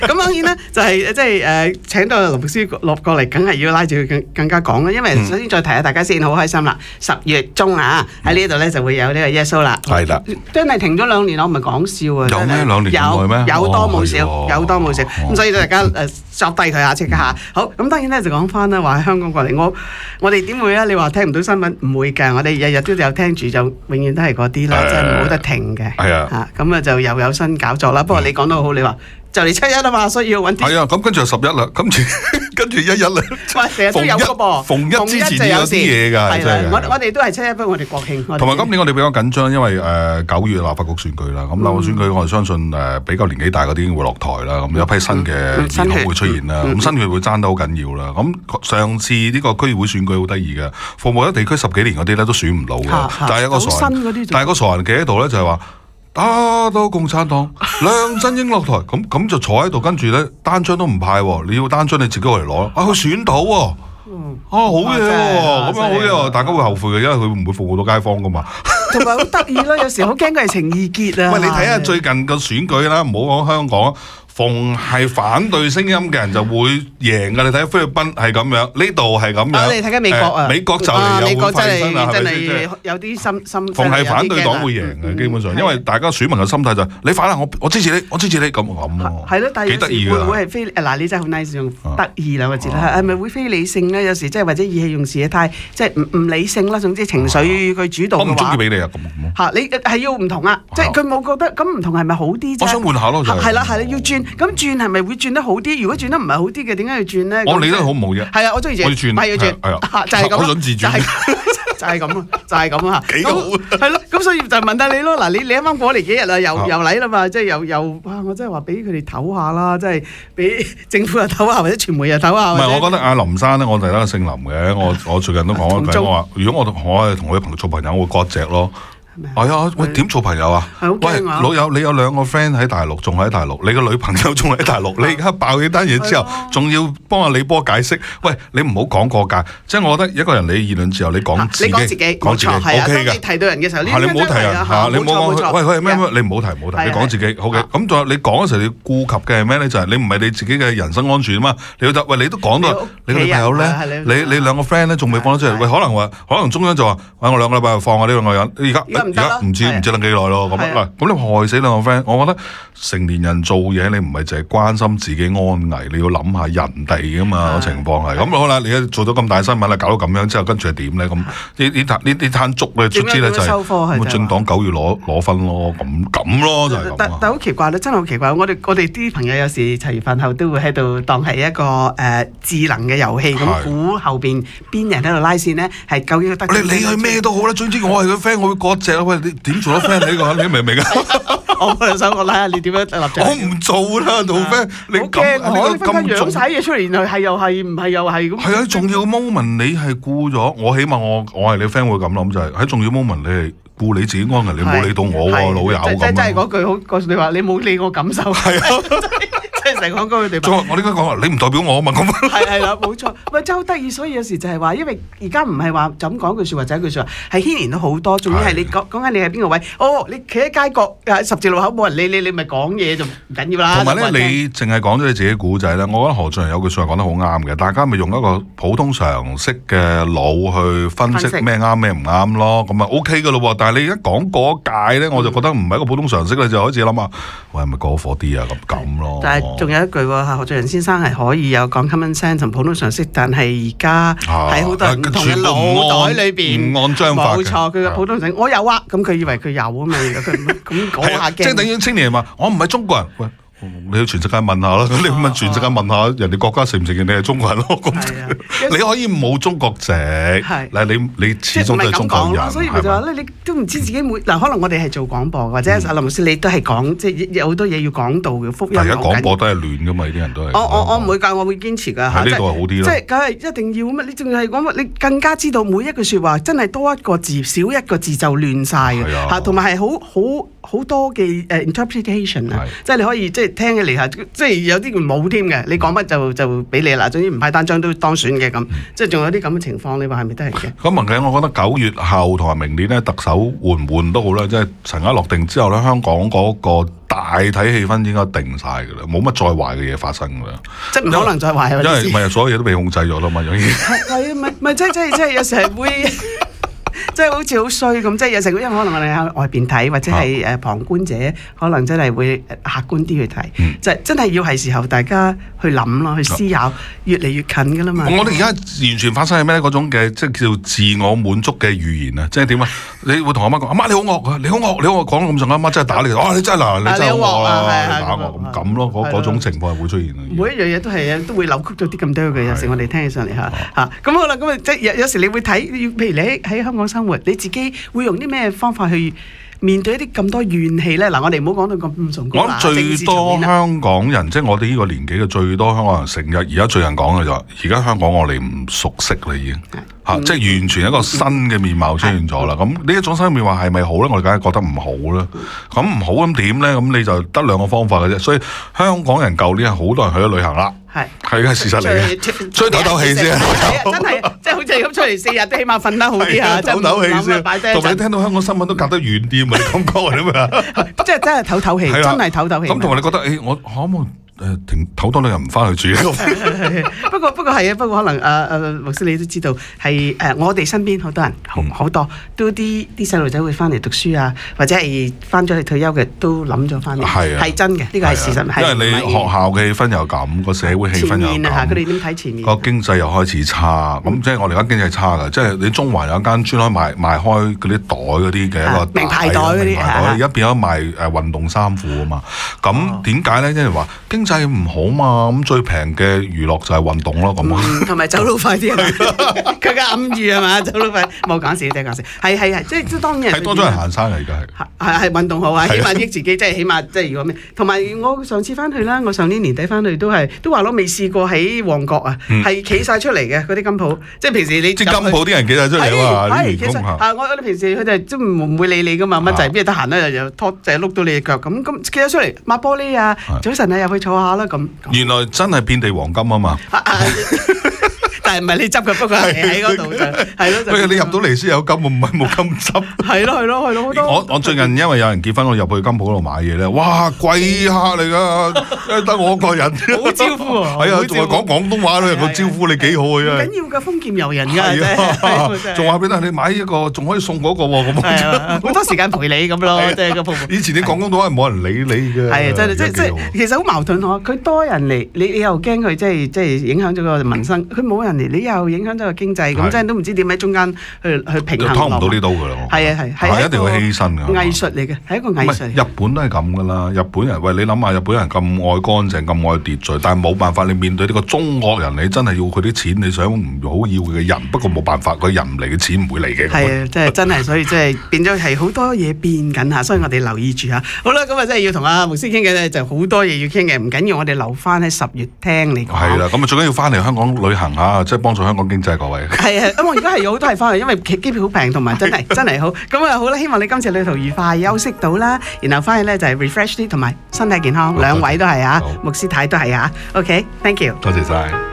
咁當然咧就係即係請到林牧師落過嚟，梗係要拉住佢更加講啦。因為首先再提下大家先，好開心啦！10月中啊，喺呢度咧就會有呢個耶穌啦。 係啦， 真係停咗2年，我唔係講笑啊！ 有咩2年咁耐咩？ 有多冇少，有多冇少。咁所以大家作低佢下，即刻下。好，咁當然咧就講翻啦，話喺香港過嚟，我哋點會啊？你話聽唔到新聞唔會㗎，我哋日日都有聽住，就永遠都係嗰啲啦，即係冇得停嘅。 係啊， 咁啊就又有新搞作啦。不過你講得好，你話。就嚟7·1啊嘛，所以要揾啲。 係啊，咁跟住就11啦，跟住1·1啦。 成日都有個噃， 逢一之前有啲嘢㗎，真係。 我哋都係7·1，不過我哋國慶。 同埋今年我哋比較緊張，因為9月立法局選舉啦。咁立法選舉我哋相信比較年紀大嗰啲已經會落台啦。咁有批新嘅議員會出現啦。咁新血會爭得好緊要啦。咁上次呢個區議會選舉好得意嘅，服務咗地區10幾年嗰啲咧都選唔到嘅。但係有個傻人企喺度咧，就係話。打倒共產黨，梁振英落台，咁就坐喺度，跟住咧單張都唔派喎，你要單張你自己過嚟攞，佢選到喎，好嘢喎，咁樣好嘢喎，大家會後悔嘅，因為佢唔會服務到街坊噶嘛。 同埋好得意咯，有時好驚佢係情意結啊。 喂，你睇下最近個選舉啦，唔好講香港。逢係反對聲音嘅人就會贏㗎，你睇菲律賓係咁樣，呢度係咁樣。 你睇緊美國啊？ 美國就嚟又會發生啦， 真係有啲心。 逢係反對黨會贏嘅，基本上，因為大家選民嘅心態就係你反啦，我支持你，我支持你咁咯。 係咯，但係有時會唔會係非嗱？你真係好 nice 用得意兩個字啦，係咪會非理性咧？有時即係或者意氣用事嘅態，即係唔理性啦。總之情緒佢主導嘅話， 我唔中意俾你啊咁。 嚇，你係要唔同啊？即係佢冇覺得咁唔同係咪好啲啫？ 我想換下咯，就係啦，要轉。咁轉係咪會轉得好啲？如果轉得唔係好啲嘅，點解要轉咧？ 我理得好唔好啫？ 係啊，我中意轉， 我要轉， 係要轉，就係咁。 我想自轉， 就係咁啊，就係咁啊， 幾好。 係咯，咁所以就問下你咯。嗱，你啱啱過嚟幾日啦，又嚟啦嘛，即係又哇！我真係話俾佢哋唞下啦，即係俾政府又唞下，或者傳媒又唞下。 唔係，我覺得阿林生咧，我哋都係姓林嘅。我最近都講一句，我話如果我係同佢做朋友，我會割席咯。係啊，喂，點做朋友啊？喂，老友，你有2個 friend 喺大陸，仲喺大陸，你個女朋友仲喺大陸，你而家爆呢單嘢之後，仲要幫阿李波解釋，喂，你唔好講過界，即係我覺得一個人你言論自由，你講自己，講自己 OK 嘅。 你提到人嘅時候， 你唔好提人嚇，你唔好講喂佢係咩咩，你唔好提，你講自己 OK。咁仲有你講嘅時候，你顧及嘅係咩咧？就係你唔係你自己嘅人身安全啊嘛。你要喂，你都講到你個女朋友咧，你2個 friend 咧仲未放得出嚟，喂，可能中央就話，喂，我2個禮拜就放下呢2個人，而家唔知得幾耐咯，咁你害死2個 friend。我覺得成年人做嘢，你唔係淨係關心自己安危，你要諗下人哋噶嘛。個情況係咁好啦。你而家做咗咁大新聞啦，搞到咁樣之後，跟住係點咧？咁呢攤粥咧，卒之咧就係咁政黨9月攞分咯，咁咯就係咁。 但好奇怪咧，真係好奇怪。我哋啲朋友有時茶餘飯後都會喺度當係一個智能嘅遊戲咁，估後邊邊人喺度拉線呢？係究竟得？ 你係咩都好啦，總之我係佢 friend，我會割席啦。喂，你點做得 friend 呢個？你明唔明啊？ 我想我睇下你點樣立場。 我唔做啦，做 friend。你咁我分分養晒嘢出嚟，然後係又係唔係又係咁。 係啊，重要 moment 你係顧咗我，起碼我係你 friend 會咁諗，就係喺重要 moment 你係顧你自己安危，你冇理到我喎，老友咁。 真係嗰句好告訴你話，你冇理我感受。係啊。即係成日講嗰句對白。 我點解講話？你唔代表我啊嘛咁。係啦，冇錯。喂，真係好得意，所以有時就係話，因為而家唔係話就咁講句説話就一句説話，係牽連到好多。仲要係你講緊你係邊個位？哦，你企喺街角十字路口冇人理你咪講嘢就唔緊要啦。 同埋咧，你淨係講咗你自己古仔咧，我覺得何俊仁有句説話講得好啱嘅，大家咪用一個普通常識嘅腦去分析咩啱咩唔啱咯，咁啊 OK 噶咯喎。但係你而家講嗰一屆咧，我就覺得唔係一個普通常識，你就開始諗下，喂係咪過火啲啊咁咯。 但係仲有一句喎，何俊仁先生係可以有講 common sense 同普通常識，但係而家喺好多唔同嘅腦袋裏邊， 唔按章法嘅。 冇錯，佢嘅普通常識我有啊，咁佢以為佢有啊嘛，佢咁講下驚。即係等於青年人話：我唔係中國人。喂，你去全世界問下啦，你問全世界問下人哋國家承唔承認你係中國人咯？你可以冇中國籍，嗱你始終都係中國人。 所以咪就話咧，你都唔知自己嗱，可能我哋係做廣播，或者阿林老師你都係講，即係有好多嘢要講到嘅福音。 而家廣播都係亂噶嘛，啲人都係。 我唔會㗎，我會堅持㗎。 喺呢度係好啲啦。 即係梗係一定要乜？你仲係講乜？你更加知道每一句説話真係多一個字少一個字就亂晒嘅嚇，同埋係好好多嘅interpretation 啊，即係你可以即係聽起嚟係即係有啲冇添嘅，你講乜就俾你啦。總之唔派單張都當選嘅咁，即係仲有啲咁嘅情況，你話係咪都係嘅？ 咁其實我覺得9月後同埋明年咧，特首換唔換都好啦，即係塵埃落定之後咧，香港嗰個大體氣氛應該定晒㗎啦，冇乜再壞嘅嘢發生㗎啦。 即係唔可能再壞， 因為唔係所有嘢都被控制咗啦嘛，已經係啊，唔係即係有時係會。即係好似好衰咁，即係有時因為可能我哋喺外邊睇，或者係旁觀者，可能真係會客觀啲去睇，就真係要係時候大家去諗咯，去思考，越嚟越近㗎啦嘛。 我哋而家完全發生係咩嗰種嘅，即係叫自我滿足嘅語言啊！即係點啊？你會同阿媽講：阿媽你好惡啊！你好惡！你好惡講咁上下，阿媽真係打你！哇！你真係嗱，你真係好惡啊！你打我咁咯，嗰種情況係會出現嘅。 每一樣嘢都係都會扭曲咗啲咁多嘅，有時我哋聽起上嚟嚇。咁好啦，咁即係有時你會睇，譬如你喺香港生活，你自己會用啲咩方法去面對一啲咁多怨氣咧？嗱，我哋唔好講到咁崇高啦。 我諗最多香港人，即係我哋呢個年紀嘅最多香港人，成日而家最人講嘅就係，而家香港我哋唔熟悉啦已經。即係完全一個新嘅面貌出現咗啦。咁呢一種新嘅面貌係咪好咧？我哋梗係覺得唔好啦。咁唔好咁點咧？咁你就得兩個方法嘅啫。所以香港人舊年係好多人去咗旅行啦。係嘅事實嚟嘅。出去唞唞氣先。 真係即係好似咁出嚟4日都起碼瞓得好啲嚇。 唞唞氣先。同埋你聽到香港新聞都隔得遠啲嘛？你感覺係咩啊？ 即係真係唞唞氣，真係唞唞氣。 咁同埋你覺得我可唔可以？停唞多兩日唔翻去住。 不過係啊，不過可能牧師你都知道係我哋身邊好多人好多都啲細路仔會翻嚟讀書啊，或者係翻咗去退休嘅都諗咗翻嚟，係真嘅，呢個係事實。 因為你學校嘅氣氛又咁，個社會氣氛又咁， 佢哋點睇前面？ 個經濟又開始差，咁即係我哋而家經濟差㗎，即係你中環有一間專開賣開嗰啲袋嗰啲嘅一個名牌袋嗰啲， 而家變咗賣運動衫褲啊嘛。咁點解咧？即係話經濟唔好嘛，咁最平嘅娛樂就係運動咯，咁同埋走路快啲啊！佢嘅暗喻係嘛，走路快冇講笑，即係講笑，係即係當然係多咗人行山嚟㗎， 係運動好啊，起碼益自己，即係起碼即係如果咩？同埋我上次翻去啦，我上年年底翻去都話咯，未試過喺旺角啊，係企晒出嚟嘅嗰啲金鋪，即係平時你即係金鋪啲人企晒出嚟啊嘛，啲員工嚇。 我哋平時佢哋都唔會理你㗎嘛，乜滯邊度得閒咧又拖就碌到你隻腳咁企咗出嚟抹玻璃啊，早晨啊入去坐下啦咁。 原來真係遍地黃金啊嘛！ 但係唔係你執嘅，不過係喺嗰度就係咯。 你入到嚟先有金，唔係冇金執。 係咯，好多。 我最近因為有人結婚，我入去金鋪嗰度買嘢咧，哇貴客嚟㗎，得我一個人。 好招呼啊！ 係啊，仲係講廣東話咧，個招呼你幾好啊！ 緊要嘅豐儉由人㗎， 仲話俾你買一個，仲可以送嗰個喎，咁好多時間陪你咁咯，即係個服務。 以前你講廣東話係冇人理你嘅。 係啊，真係即係其實好矛盾嗬。佢多人嚟，你又驚佢即係影響咗個民生，佢冇人嚟，你又影響咗個經濟，咁真係都唔知點喺中間去平衡。 拖唔到呢刀㗎啦。 係一定要犧牲㗎。 藝術嚟嘅，係一個藝術。 日本都係咁㗎啦，日本人喂，你諗下日本人咁愛乾淨，咁愛秩序，但係冇辦法，你面對呢個中國人，你真係要佢啲錢，你想唔好要佢嘅人，不過冇辦法，佢人唔嚟嘅錢唔會嚟嘅。 係啊，即係真係，所以即係變咗係好多嘢變緊嚇，所以我哋留意住嚇。好啦，咁啊真係要同阿牧師傾嘅咧，就好多嘢要傾嘅，唔緊要，我哋留翻喺10月聽你講。 係啦，咁啊最緊要翻嚟香港旅行嚇，即係幫助香港經濟各位。 係啊，咁我而家係有好多係翻嚟，因為機票好平，同埋真係好。咁啊好啦，希望你今次旅途愉快，休息到啦，然後翻去咧就係 refresh 啲，同埋身體健康，兩位都係嚇，牧師太都係嚇。OK，thank you。 多謝晒。